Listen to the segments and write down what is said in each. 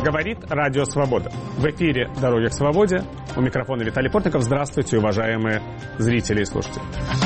Говорит Радио Свобода. В эфире «Дороги к свободе». У микрофона Виталий Портников. Здравствуйте, уважаемые зрители и слушатели.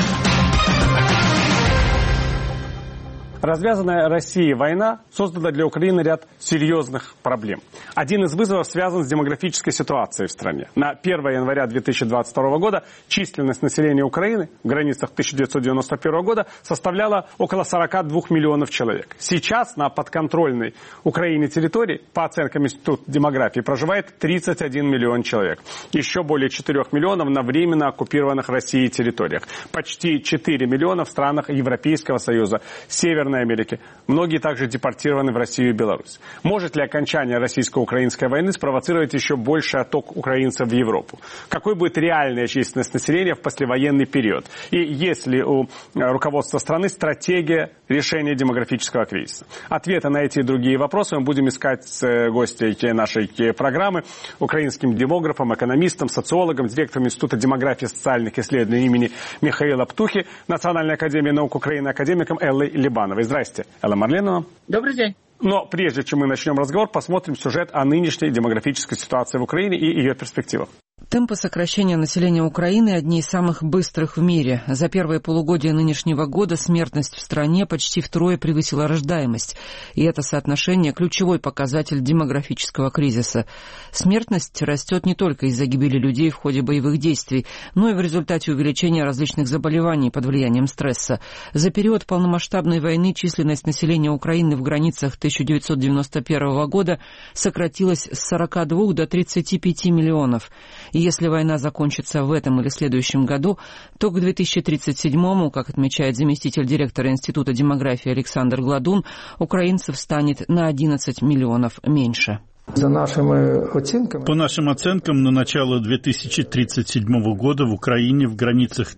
Развязанная Россией война создала для Украины ряд серьезных проблем. Один из вызовов связан с демографической ситуацией в стране. На 1 января 2022 года численность населения Украины в границах 1991 года составляла около 42 миллионов человек. Сейчас на подконтрольной Украине территории, по оценкам Института демографии, проживает 31 миллион человек. Еще более 4 миллионов на временно оккупированных Россией территориях. Почти 4 миллиона в странах Европейского Союза, Северной Америки. Многие также депортированы в Россию и Беларусь. Может ли окончание российско-украинской войны спровоцировать еще больший отток украинцев в Европу? Какой будет реальная численность населения в послевоенный период? И есть ли у руководства страны стратегия решения демографического кризиса? Ответы на эти и другие вопросы мы будем искать с гостей нашей программы, украинским демографом, экономистом, социологом, директором Института демографии и социальных исследований имени Михаила Птухи, Национальной академии наук Украины, академиком Эллой Либановой. Здрасте, Элла Марленова. Добрый день. Но прежде чем мы начнем разговор, посмотрим сюжет о нынешней демографической ситуации в Украине и ее перспективах. Темпы сокращения населения Украины одни из самых быстрых в мире. За первое полугодие нынешнего года смертность в стране почти втрое превысила рождаемость. И это соотношение – ключевой показатель демографического кризиса. Смертность растет не только из-за гибели людей в ходе боевых действий, но и в результате увеличения различных заболеваний под влиянием стресса. За период полномасштабной войны численность населения Украины в границах 1991 года сократилась с 42 до 35 миллионов. И если война закончится в этом или следующем году, то к 2037-му, как отмечает заместитель директора Института демографии Александр Гладун, украинцев станет на 11 миллионов меньше. По нашим оценкам, на начало 2037 года в Украине в границах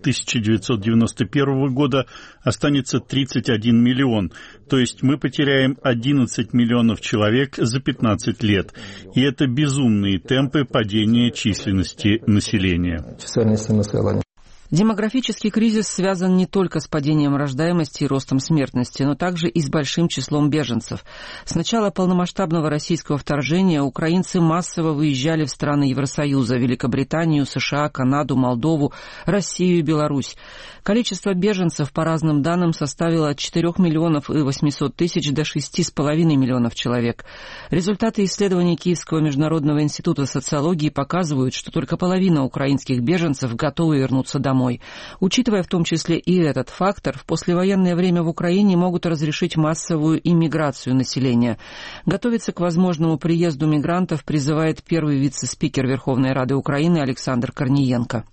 1991 года останется 31 миллион. То есть мы потеряем 11 миллионов человек за 15 лет. И это безумные темпы падения численности населения. Демографический кризис связан не только с падением рождаемости и ростом смертности, но также и с большим числом беженцев. С начала полномасштабного российского вторжения украинцы массово выезжали в страны Евросоюза, Великобританию, США, Канаду, Молдову, Россию и Беларусь. Количество беженцев, по разным данным, составило от 4 миллионов и 800 тысяч до 6,5 миллионов человек. Результаты исследований Киевского международного института социологии показывают, что только половина украинских беженцев готовы вернуться домой. Учитывая в том числе и этот фактор, в послевоенное время в Украине могут разрешить массовую иммиграцию населения. Готовиться к возможному приезду мигрантов призывает первый вице-спикер Верховной Рады Украины Александр Корниенко.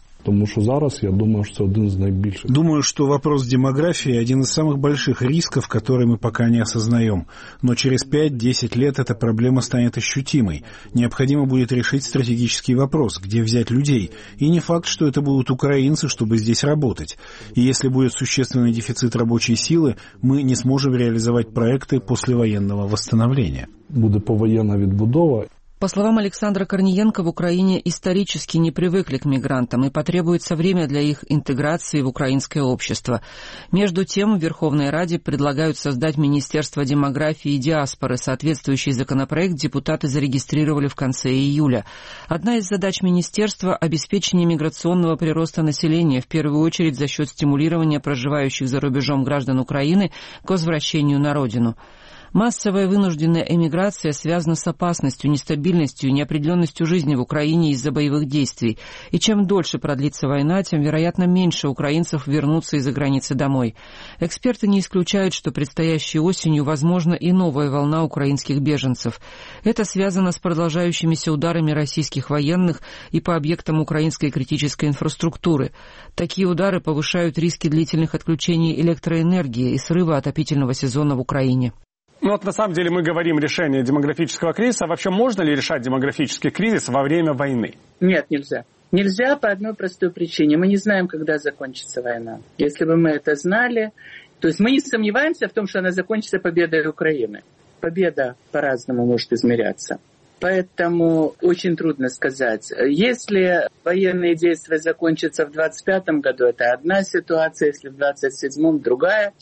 Думаю, что вопрос демографии – один из самых больших рисков, которые мы пока не осознаем. Но через 5-10 лет эта проблема станет ощутимой. Необходимо будет решить стратегический вопрос, где взять людей. И не факт, что это будут украинцы, чтобы здесь работать. И если будет существенный дефицит рабочей силы, мы не сможем реализовать проекты послевоенного восстановления. Будет повоенная відбудова. По словам Александра Корниенко, в Украине исторически не привыкли к мигрантам и потребуется время для их интеграции в украинское общество. Между тем, в Верховной Раде предлагают создать Министерство демографии и диаспоры. Соответствующий законопроект депутаты зарегистрировали в конце июля. Одна из задач министерства – обеспечение миграционного прироста населения, в первую очередь за счет стимулирования проживающих за рубежом граждан Украины к возвращению на родину. Массовая вынужденная эмиграция связана с опасностью, нестабильностью и неопределенностью жизни в Украине из-за боевых действий. И чем дольше продлится война, тем, вероятно, меньше украинцев вернутся из-за границы домой. Эксперты не исключают, что предстоящей осенью возможна и новая волна украинских беженцев. Это связано с продолжающимися ударами российских военных и по объектам украинской критической инфраструктуры. Такие удары повышают риски длительных отключений электроэнергии и срыва отопительного сезона в Украине. Ну вот на самом деле мы говорим решение демографического кризиса. Вообще можно ли решать демографический кризис во время войны? Нет, нельзя. Нельзя по одной простой причине. Мы не знаем, когда закончится война. Если бы мы это знали, то есть мы не сомневаемся в том, что она закончится победой Украины. Победа по-разному может измеряться. Поэтому очень трудно сказать. Если военные действия закончатся в 2025 году, это одна ситуация, если в 2027 другая.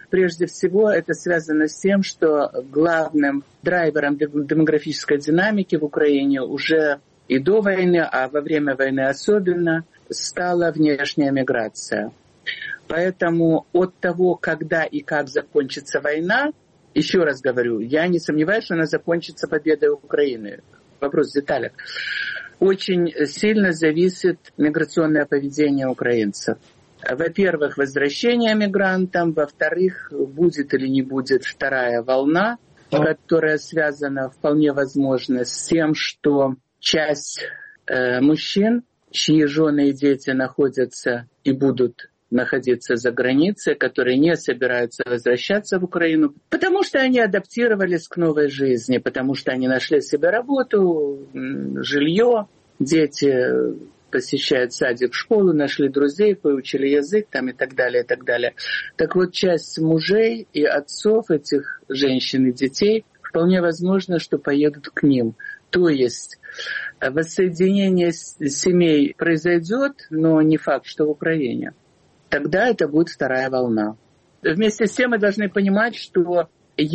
прежде всего это связано с тем, что главным драйвером демографической динамики в Украине уже и до войны, а во время войны особенно, стала внешняя миграция. Поэтому от того, когда и как закончится война, еще раз говорю, я не сомневаюсь, что она закончится победой Украины. Вопрос в деталях. Очень сильно зависит миграционное поведение украинцев. Во-первых, возвращение мигрантам. Во-вторых, будет или не будет вторая волна, которая связана вполне возможно с тем, что часть мужчин, чьи жены и дети находятся и будут находиться за границей, которые не собираются возвращаться в Украину, потому что они адаптировались к новой жизни, потому что они нашли себе работу, жилье, дети посещают садик, школу, нашли друзей, выучили язык там, и так далее, и так далее. Так вот, часть мужей и отцов этих женщин и детей вполне возможно, что поедут к ним. То есть воссоединение семей произойдет, но не факт, что в Украине. Тогда это будет вторая волна. Вместе с тем мы должны понимать, что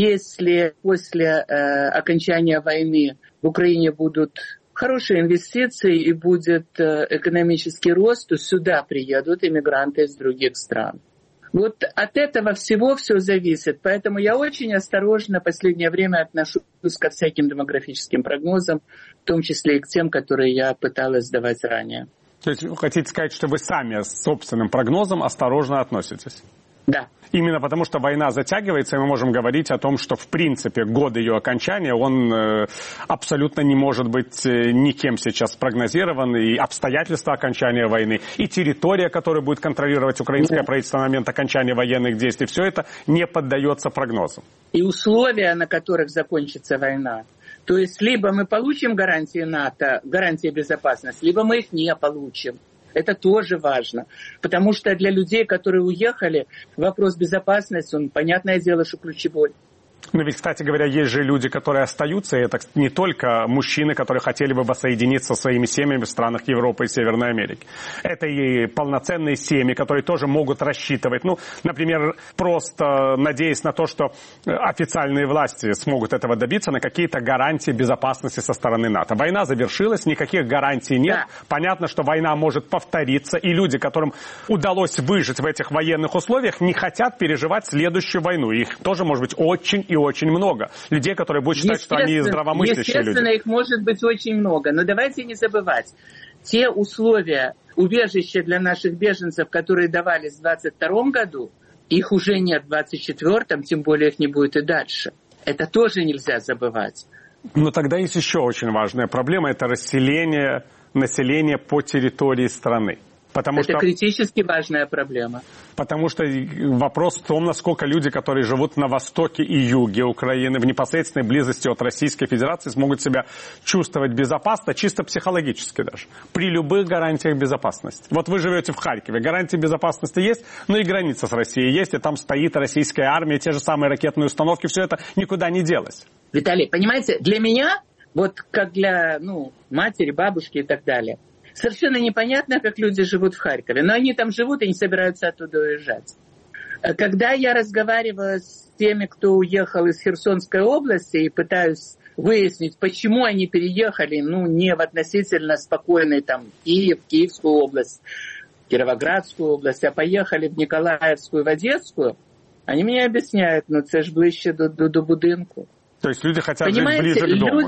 если после окончания войны в Украине будут хорошие инвестиции и будет экономический рост, то сюда приедут иммигранты из других стран. Вот от этого всего все зависит. Поэтому я очень осторожно в последнее время отношусь ко всяким демографическим прогнозам, в том числе и к тем, которые я пыталась давать ранее. То есть вы хотите сказать, что вы сами с собственным прогнозом осторожно относитесь? Да. Именно потому, что война затягивается, и мы можем говорить о том, что, в принципе, год ее окончания, он абсолютно не может быть никем сейчас спрогнозирован, и обстоятельства окончания войны, и территория, которую будет контролировать украинское правительство на момент окончания военных действий, все это не поддается прогнозам. И условия, на которых закончится война. То есть либо мы получим гарантии НАТО, гарантии безопасности, либо мы их не получим. Это тоже важно. Потому что для людей, которые уехали, вопрос безопасности, он, понятное дело, что ключевой. Но ведь, кстати говоря, есть же люди, которые остаются, и это не только мужчины, которые хотели бы воссоединиться со своими семьями в странах Европы и Северной Америки. Это и полноценные семьи, которые тоже могут рассчитывать. Ну, например, просто надеясь на то, что официальные власти смогут этого добиться, на какие-то гарантии безопасности со стороны НАТО. Война завершилась, никаких гарантий нет. Да. Понятно, что война может повториться, и люди, которым удалось выжить в этих военных условиях, не хотят переживать следующую войну. Их тоже может быть очень и очень много. Людей, которые будут считать, что они здравомыслящие люди. Естественно, их может быть очень много. Но давайте не забывать. Те условия убежища для наших беженцев, которые давались в 2022 году, их уже нет в 2024, тем более их не будет и дальше. Это тоже нельзя забывать. Но тогда есть еще очень важная проблема. Это расселение населения по территории страны. Это критически важная проблема. Потому что вопрос в том, насколько люди, которые живут на востоке и юге Украины, в непосредственной близости от Российской Федерации, смогут себя чувствовать безопасно, чисто психологически даже, при любых гарантиях безопасности. Вот вы живете в Харькове, гарантии безопасности есть, но и граница с Россией есть, и там стоит российская армия, те же самые ракетные установки, все это никуда не делось. Виталий, понимаете, для меня, вот как для матери, бабушки и так далее, совершенно непонятно, как люди живут в Харькове. Но они там живут и не собираются оттуда уезжать. Когда я разговариваю с теми, кто уехал из Херсонской области, и пытаюсь выяснить, почему они переехали, не в относительно спокойный там Киев, Киевскую область, Кировоградскую область, а поехали в Николаевскую, в Одесскую, они мне объясняют, це ж ближче до будинку. То есть люди хотят жить ближе к дому,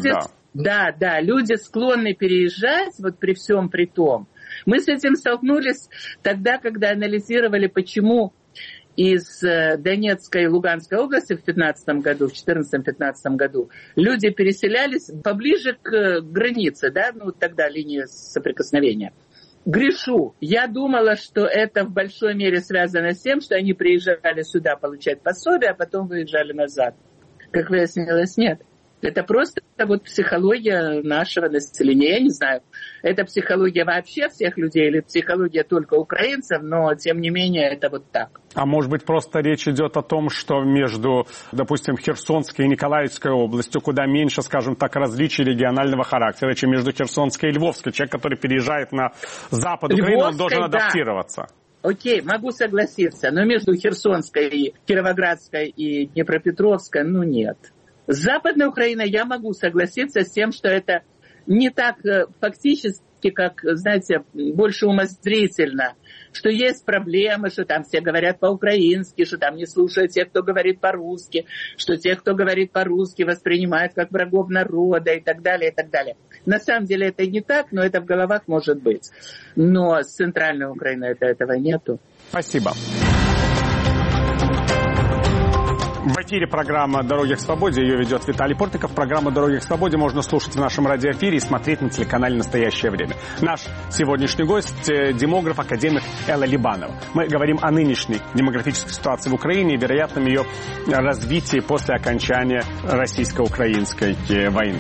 Да, люди склонны переезжать, вот при всем при том. Мы с этим столкнулись тогда, когда анализировали, почему из Донецкой и Луганской области в 2015 году, в 2014-2015 году люди переселялись поближе к границе, тогда линия соприкосновения. Грешу. Я думала, что это в большой мере связано с тем, что они приезжали сюда получать пособие, а потом выезжали назад. Как выяснилось, нет. Это просто психология нашего населения. Я не знаю, это психология вообще всех людей или психология только украинцев, но тем не менее это вот так. А может быть просто речь идет о том, что между, допустим, Херсонской и Николаевской областью куда меньше, скажем так, различий регионального характера, чем между Херсонской и Львовской. Человек, который переезжает на запад Украины, он должен адаптироваться. Окей, могу согласиться, но между Херсонской, и Кировоградской и Днепропетровской, нет. С Западной Украиной я могу согласиться с тем, что это не так фактически, как, знаете, больше умозрительно, что есть проблемы, что там все говорят по-украински, что там не слушают тех, кто говорит по-русски, что тех, кто говорит по-русски, воспринимают как врагов народа и так далее, и так далее. На самом деле это не так, но это в головах может быть. Но с Центральной Украиной этого нету. Спасибо. В эфире программа «Дороги к свободе». Ее ведет Виталий Портников. Программу «Дороги к свободе» можно слушать в нашем радиоэфире и смотреть на телеканале «Настоящее время». Наш сегодняшний гость – демограф, академик Элла Либанова. Мы говорим о нынешней демографической ситуации в Украине и вероятном ее развитии после окончания российско-украинской войны.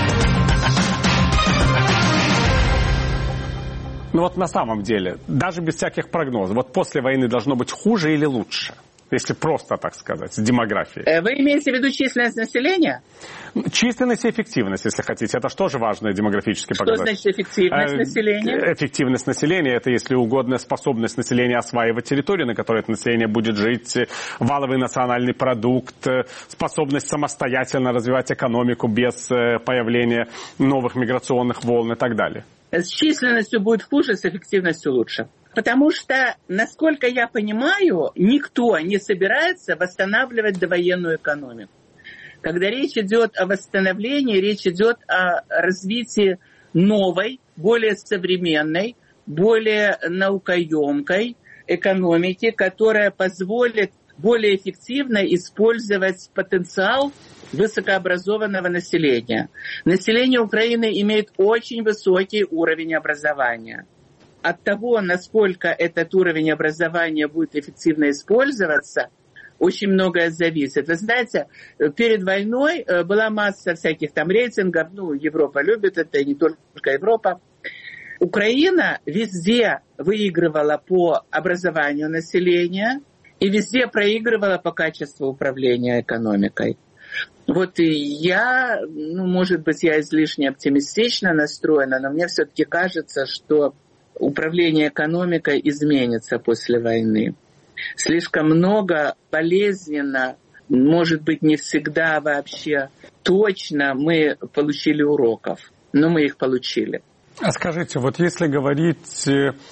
На самом деле, даже без всяких прогнозов, после войны должно быть хуже или лучше? Если просто так сказать, с демографией. Вы имеете в виду численность населения? Численность и эффективность, если хотите. Это же тоже важный демографический показатель. Что значит эффективность населения? Эффективность населения – это, если угодно, способность населения осваивать территорию, на которой это население будет жить, валовый национальный продукт, способность самостоятельно развивать экономику без появления новых миграционных волн и так далее. С численностью будет хуже, с эффективностью лучше. Потому что, насколько я понимаю, никто не собирается восстанавливать довоенную экономику. Когда речь идет о восстановлении, речь идет о развитии новой, более современной, более наукоемкой экономики, которая позволит более эффективно использовать потенциал высокообразованного населения. Население Украины имеет очень высокий уровень образования. От того, насколько этот уровень образования будет эффективно использоваться, очень многое зависит. Вы знаете, перед войной была масса всяких там рейтингов, Европа любит это, и не только Европа. Украина везде выигрывала по образованию населения и везде проигрывала по качеству управления экономикой. И я, может быть, я излишне оптимистично настроена, но мне все-таки кажется, что управление экономикой изменится после войны. Слишком много болезненно, может быть, не всегда вообще точно мы получили уроков, но мы их получили. А скажите, если говорить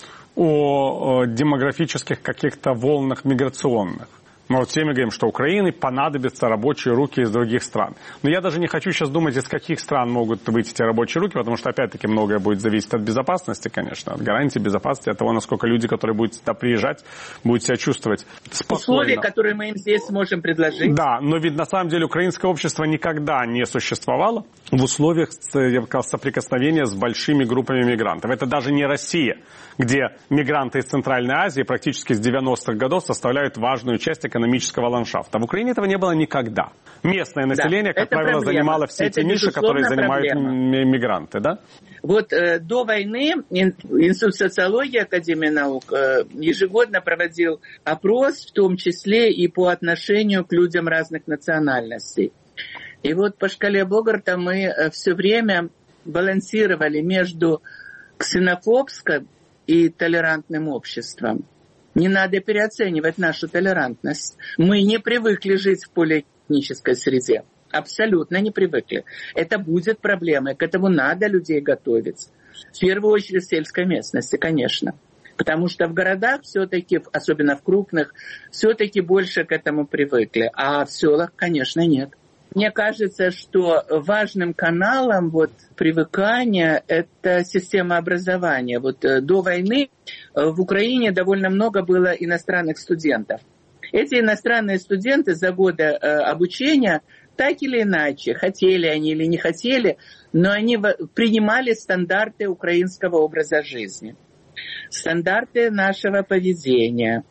о демографических каких-то волнах миграционных, мы все мы говорим, что Украине понадобятся рабочие руки из других стран. Но я даже не хочу сейчас думать, из каких стран могут быть эти рабочие руки, потому что, опять-таки, многое будет зависеть от безопасности, конечно, от гарантии безопасности, от того, насколько люди, которые будут сюда приезжать, будут себя чувствовать спокойно. Условия, которые мы им здесь можем предложить. Да, но ведь на самом деле украинское общество никогда не существовало в условиях, я бы сказал, соприкосновения с большими группами мигрантов. Это даже не Россия, где мигранты из Центральной Азии практически с 90-х годов составляют важную часть экономического ландшафта. В Украине этого не было никогда. Местное население, как правило, занимало все эти ниши, которые занимают мигранты, да? До войны Институт социологии Академии наук ежегодно проводил опрос, в том числе и по отношению к людям разных национальностей. И по шкале Богарта мы все время балансировали между ксенофобским и толерантным обществом. Не надо переоценивать нашу толерантность. Мы не привыкли жить в полиэтнической среде. Абсолютно не привыкли. Это будет проблемой. К этому надо людей готовить. В первую очередь в сельской местности, конечно. Потому что в городах все-таки, особенно в крупных, все-таки больше к этому привыкли. А в селах, конечно, нет. Мне кажется, что важным каналом привыкания – это система образования. До войны в Украине довольно много было иностранных студентов. Эти иностранные студенты за годы обучения так или иначе, хотели они или не хотели, но они принимали стандарты украинского образа жизни, стандарты нашего поведения.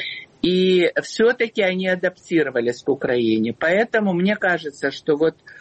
И все-таки они адаптировались к Украине. Поэтому мне кажется, что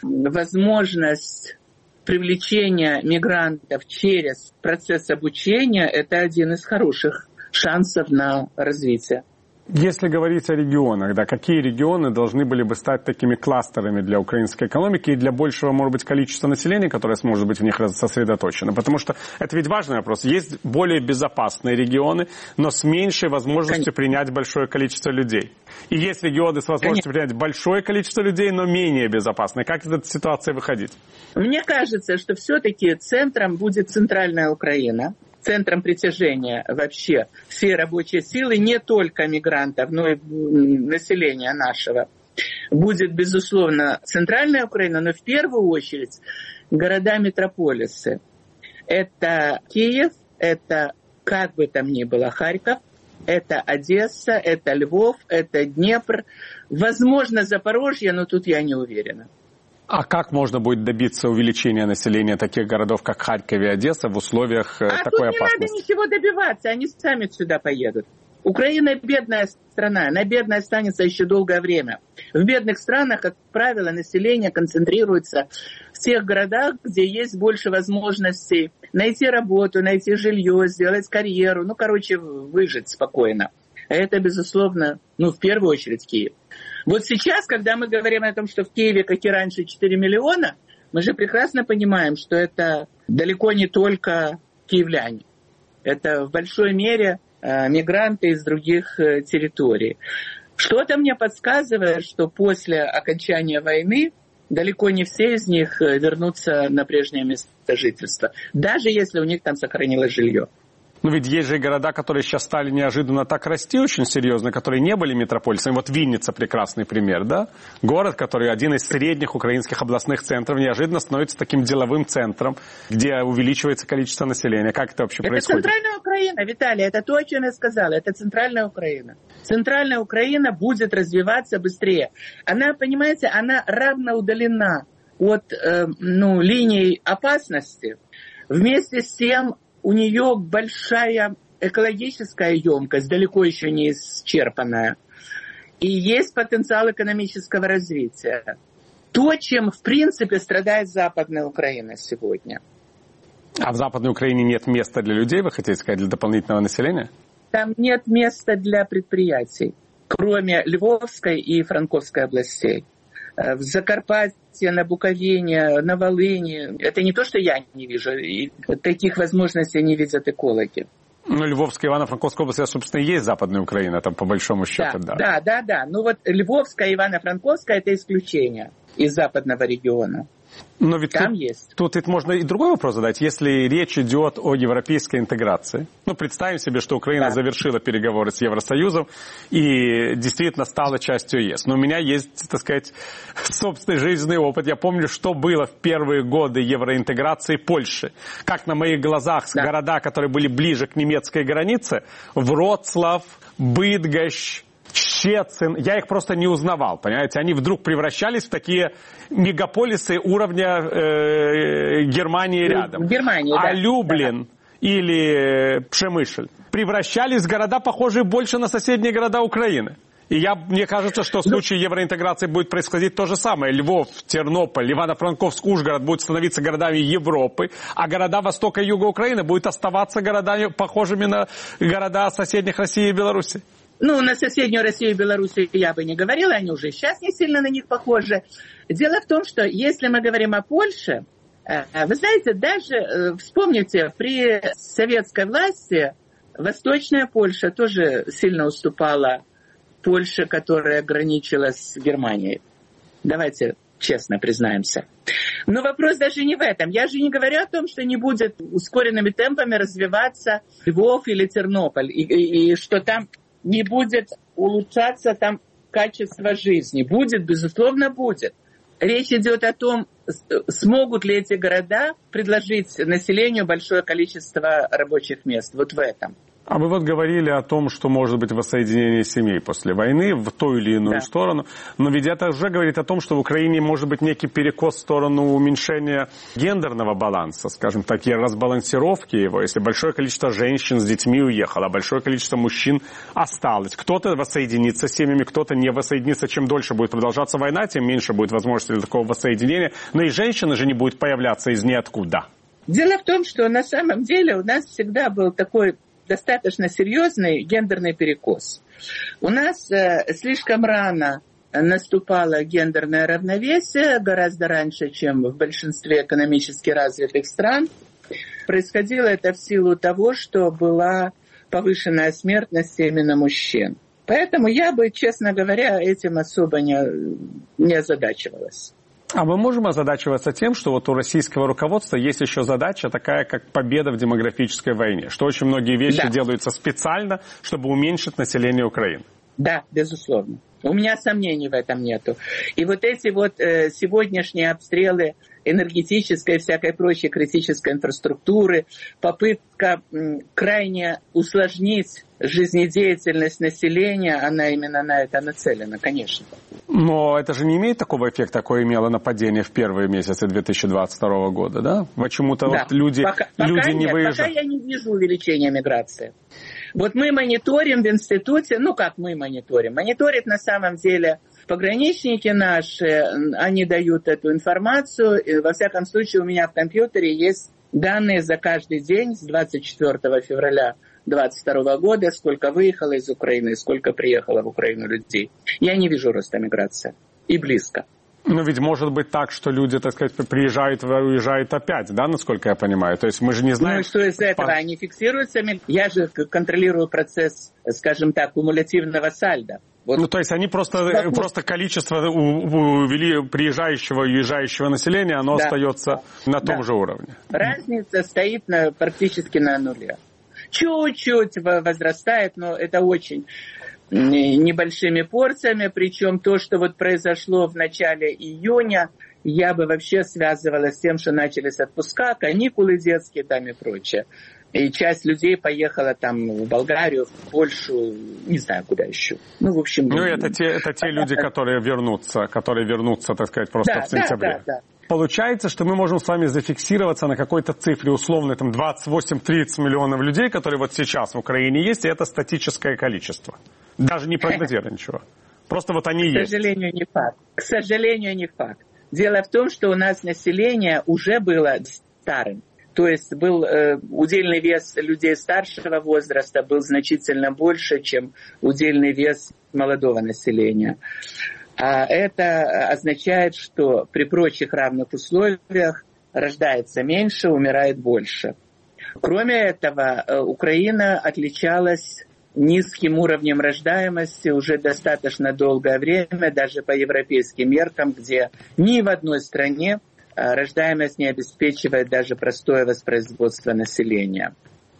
возможность привлечения мигрантов через процесс обучения – это один из хороших шансов на развитие. Если говорить о регионах, да, какие регионы должны были бы стать такими кластерами для украинской экономики и для большего, может быть, количества населения, которое сможет быть в них сосредоточено? Потому что это ведь важный вопрос. Есть более безопасные регионы, но с меньшей возможностью принять большое количество людей. И есть регионы с возможностью принять большое количество людей, но менее безопасные. Как из этой ситуации выходить? Мне кажется, что все-таки центром будет центральная Украина. Центром притяжения вообще всей рабочей силы, не только мигрантов, но и населения нашего, будет, безусловно, центральная Украина, но в первую очередь города-метрополисы. Это Киев, это, как бы там ни было, Харьков, это Одесса, это Львов, это Днепр, возможно, Запорожье, но тут я не уверена. А как можно будет добиться увеличения населения таких городов, как Харьков и Одесса, в условиях такой опасности? А тут не надо ничего добиваться, они сами сюда поедут. Украина бедная страна, она бедная останется еще долгое время. В бедных странах, как правило, население концентрируется в тех городах, где есть больше возможностей найти работу, найти жилье, сделать карьеру, выжить спокойно. А это, безусловно, в первую очередь Киев. Вот сейчас, когда мы говорим о том, что в Киеве, как и раньше, 4 миллиона, мы же прекрасно понимаем, что это далеко не только киевляне. Это в большой мере мигранты из других территорий. Что-то мне подсказывает, что после окончания войны далеко не все из них вернутся на прежнее место жительства, даже если у них там сохранилось жилье. Но ведь есть же города, которые сейчас стали неожиданно так расти очень серьезно, которые не были метрополисами. Вот Винница прекрасный пример, да? Город, который один из средних украинских областных центров, неожиданно становится таким деловым центром, где увеличивается количество населения. Как это вообще происходит? Это центральная Украина, Виталий, это то, о чем я сказала. Это центральная Украина. Центральная Украина будет развиваться быстрее. Она, понимаете, она равно удалена от линий опасности. Вместе с тем, у нее большая экологическая емкость, далеко еще не исчерпанная. И есть потенциал экономического развития. То, чем, в принципе, страдает Западная Украина сегодня. А в Западной Украине нет места для людей, вы хотите сказать, для дополнительного населения? Там нет места для предприятий, кроме Львовской и Франковской областей. В Закарпатье, на Буковине, на Волыни. Это не то, что я не вижу. И таких возможностей не видят экологи. Львовская, Ивано-Франковская область, собственно, и есть Западная Украина, там по большому счету. Да. Львовская, Ивано-Франковская – это исключение из западного региона. Но ведь там есть. Тут ведь можно и другой вопрос задать. Если речь идет о европейской интеграции, представим себе, что Украина завершила переговоры с Евросоюзом и действительно стала частью ЕС. Но у меня есть, так сказать, собственный жизненный опыт. Я помню, что было в первые годы евроинтеграции Польши. Как на моих глазах города, которые были ближе к немецкой границе, Вроцлав, Быдгощ, Щецин, я их просто не узнавал, понимаете? Они вдруг превращались в такие мегаполисы уровня Германии рядом. Люблин или Пшемышль превращались в города, похожие больше на соседние города Украины. И мне кажется, что в случае евроинтеграции будет происходить то же самое. Львов, Тернополь, Ивано-Франковск, Ужгород будут становиться городами Европы, а города Востока и Юга Украины будут оставаться городами, похожими на города соседних России и Беларуси. На соседнюю Россию и Белоруссию я бы не говорила, они уже сейчас не сильно на них похожи. Дело в том, что если мы говорим о Польше, вы знаете, даже вспомните, при советской власти Восточная Польша тоже сильно уступала Польше, которая граничила с Германией. Давайте честно признаемся. Но вопрос даже не в этом. Я же не говорю о том, что не будет ускоренными темпами развиваться Львов или Тернополь, и что там не будет улучшаться там качество жизни. Будет, безусловно, будет. Речь идет о том, смогут ли эти города предложить населению большое количество рабочих мест. Вот в этом. А вы говорили о том, что может быть воссоединение семей после войны в ту или иную сторону. Но ведь это уже говорит о том, что в Украине может быть некий перекос в сторону уменьшения гендерного баланса, скажем так, и разбалансировки его. Если большое количество женщин с детьми уехало, а большое количество мужчин осталось. Кто-то воссоединится с семьями, кто-то не воссоединится. Чем дольше будет продолжаться война, тем меньше будет возможности для такого воссоединения. Но и женщины же не будут появляться из ниоткуда. Дело в том, что на самом деле у нас всегда был такой достаточно серьезный гендерный перекос. У нас слишком рано наступало гендерное равновесие, гораздо раньше, чем в большинстве экономически развитых стран. Происходило это в силу того, что была повышенная смертность именно мужчин. Поэтому я бы, честно говоря, этим особо не озадачивалась. А мы можем озадачиваться тем, что вот у российского руководства есть еще задача такая, как победа в демографической войне, что очень многие вещи делаются специально, чтобы уменьшить население Украины? Да, безусловно. У меня сомнений в этом нету. И вот эти вот сегодняшние обстрелы энергетической и всякой прочей критической инфраструктуры, попытка крайне усложнить жизнедеятельность населения, она именно на это нацелена, конечно. Но это же не имеет такого эффекта, какой имело нападение в первые месяцы 2022 года, да? Почему-то вот люди не выезжают. Пока я не вижу увеличения миграции. Вот мы мониторим в институте, как мы мониторим? Мониторят на самом деле пограничники наши, они дают эту информацию. И, во всяком случае, у меня в компьютере есть данные за каждый день с 24 февраля 2022 года, сколько выехало из Украины, сколько приехало в Украину людей. Я не вижу роста миграции. И близко. Но ведь может быть так, что люди, так сказать, приезжают и уезжают опять, да, насколько я понимаю? То есть мы же не знаем... Ну и что из этого? Они фиксируются. Я же контролирую процесс, скажем так, кумулятивного сальдо. Вот. То есть они просто количество приезжающего и уезжающего населения, оно остается на том же уровне. Разница стоит практически на нуле. Чуть-чуть возрастает, но это очень небольшими порциями. Причем то, что вот произошло в начале июня, я бы вообще связывала с тем, что начались отпуска, каникулы детские там и прочее. И часть людей поехала там в Болгарию, в Польшу, не знаю, куда еще. В общем... это те люди, которые вернутся, так сказать, просто в сентябре. Да. Получается, что мы можем с вами зафиксироваться на какой-то цифре условной, 28-30 миллионов людей, которые вот сейчас в Украине есть, и это статическое количество. Даже не прогнозируя ничего. Просто вот они есть. К сожалению, не факт. Дело в том, что у нас население уже было старым. То есть был удельный вес людей старшего возраста был значительно больше, чем удельный вес молодого населения. А это означает, что при прочих равных условиях рождается меньше, умирает больше. Кроме этого, Украина отличалась низким уровнем рождаемости уже достаточно долгое время, даже по европейским меркам, где ни в одной стране рождаемость не обеспечивает даже простое воспроизводство населения.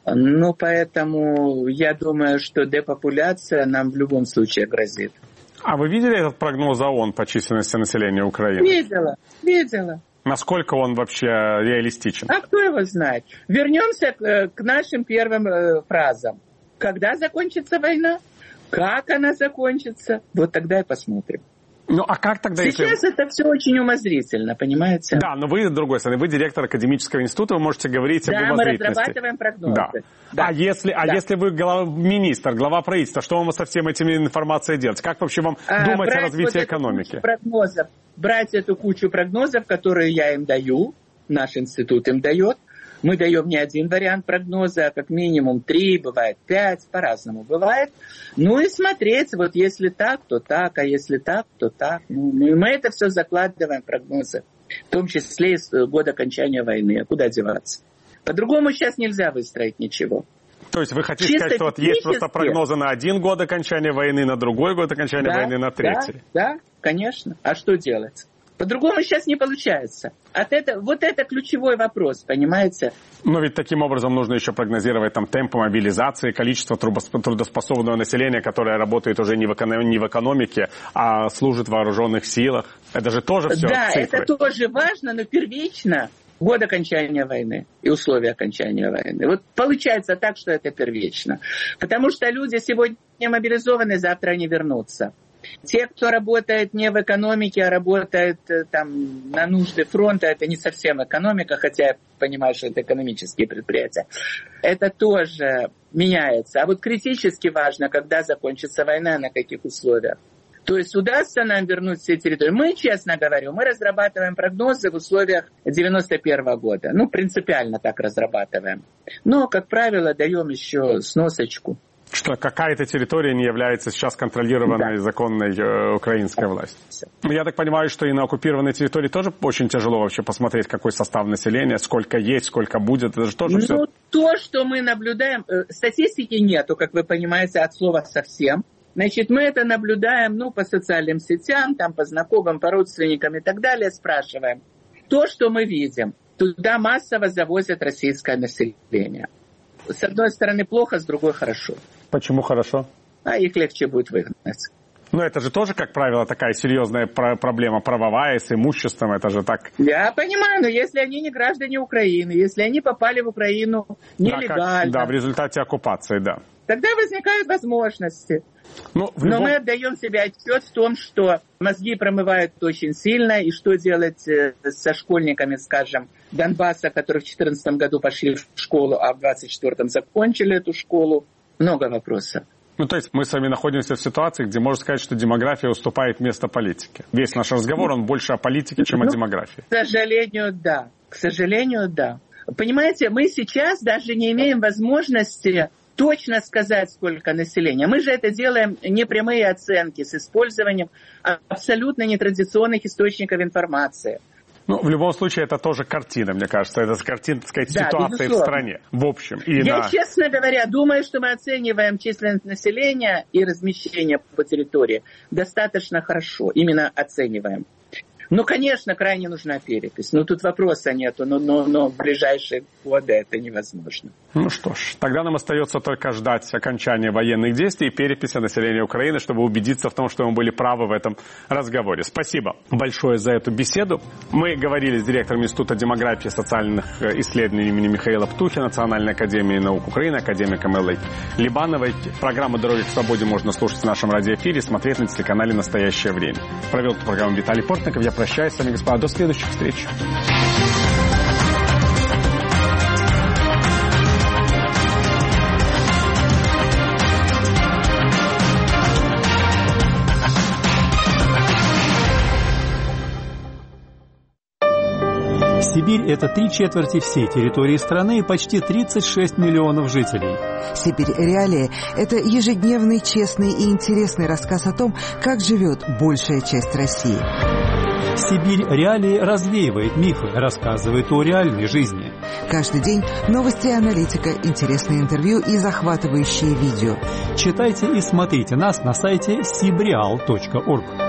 Поэтому я думаю, что депопуляция нам в любом случае грозит. А вы видели этот прогноз ООН по численности населения Украины? Видела. Насколько он вообще реалистичен? А кто его знает? Вернемся к нашим первым фразам. Когда закончится война? Как она закончится? Вот тогда и посмотрим. А как тогда... Сейчас это все очень умозрительно, понимаете? Да, но вы, с другой стороны, вы директор академического института, вы можете говорить об умозрительности. Да, мы разрабатываем прогнозы. Да. А если вы министр, глава правительства, что вам со всем этим информацией делать? Как вообще вам думать о развитии экономики? Брать эту кучу прогнозов, которые я им даю, наш институт им дает. Мы даем не один вариант прогноза, а как минимум 3, бывает 5, по-разному бывает. И смотреть, вот если так, то так, а если так, то так. Мы это все закладываем в прогнозы, в том числе и с года окончания войны. А куда деваться? По-другому сейчас нельзя выстроить ничего. То есть вы хотите сказать, что вот есть просто прогнозы на 1 год окончания войны, на другой год окончания войны, на 3? Да, конечно. А что делать? По-другому сейчас не получается. Вот это ключевой вопрос, понимаете? Но ведь таким образом нужно еще прогнозировать темпы мобилизации, количество трудоспособного населения, которое работает уже не в экономике, а служит в вооруженных силах. Это же тоже все цифры. Да, это тоже важно, но первично год окончания войны и условия окончания войны. Вот получается так, что это первично. Потому что люди сегодня мобилизованы, завтра они вернутся. Те, кто работает не в экономике, а работает на нужды фронта, это не совсем экономика, хотя я понимаю, что это экономические предприятия. Это тоже меняется. А вот критически важно, когда закончится война, на каких условиях. То есть удастся нам вернуть все территории. Мы, честно говорю, мы разрабатываем прогнозы в условиях 91 года. Ну, принципиально так разрабатываем. Но, как правило, даем еще сносочку. Что какая-то территория не является сейчас контролированной законной украинской властью. Я так понимаю, что и на оккупированной территории тоже очень тяжело вообще посмотреть, какой состав населения, сколько есть, сколько будет. Это же тоже все... То, что мы наблюдаем... Статистики нету, как вы понимаете, от слова совсем. Значит, мы это наблюдаем, по социальным сетям, там, по знакомым, по родственникам и так далее, спрашиваем. То, что мы видим, туда массово завозят российское население. С одной стороны плохо, с другой хорошо. Почему хорошо? А их легче будет выгнать. Но это же тоже, как правило, такая серьезная проблема правовая, с имуществом, это же так... Я понимаю, но если они не граждане Украины, если они попали в Украину нелегально... Да, в результате оккупации, да. Тогда возникают возможности. Но мы отдаем себе отчет в том, что мозги промывают очень сильно, и что делать со школьниками, скажем, Донбасса, которые в 2014 году пошли в школу, а в 2024 закончили эту школу. Много вопросов. То есть мы с вами находимся в ситуации, где можно сказать, что демография уступает место политике. Весь наш разговор, он больше о политике, чем о демографии. К сожалению, да. Понимаете, мы сейчас даже не имеем возможности точно сказать, сколько населения. Мы же это делаем не прямые оценки с использованием абсолютно нетрадиционных источников информации. В любом случае, это тоже картина, мне кажется. Это картина, так сказать, ситуации в стране. В общем. Честно говоря, думаю, что мы оцениваем численность населения и размещение по территории достаточно хорошо. Именно оцениваем. Конечно, крайне нужна перепись. Тут вопроса нету, но в ближайшие годы это невозможно. Что ж, тогда нам остается только ждать окончания военных действий и переписи населения Украины, чтобы убедиться в том, что мы были правы в этом разговоре. Спасибо большое за эту беседу. Мы говорили с директором Института демографии и социальных исследований имени Михаила Птухина, Национальной академии наук Украины, академиком Эллой Либановой. Программу «Дороги к свободе» можно слушать в нашем радиоэфире и смотреть на телеканале «Настоящее время». Провел эту программу Виталий Портников. Я прощаюсь с вами, господа. До следующих встреч. Сибирь – это 3/4 всей территории страны и почти 36 миллионов жителей. «Сибирь. Реалии» – это ежедневный, честный и интересный рассказ о том, как живет большая часть России. «Сибирь. Реалии» развеивает мифы, рассказывает о реальной жизни. Каждый день новости и аналитика, интересные интервью и захватывающие видео. Читайте и смотрите нас на сайте sibreal.org.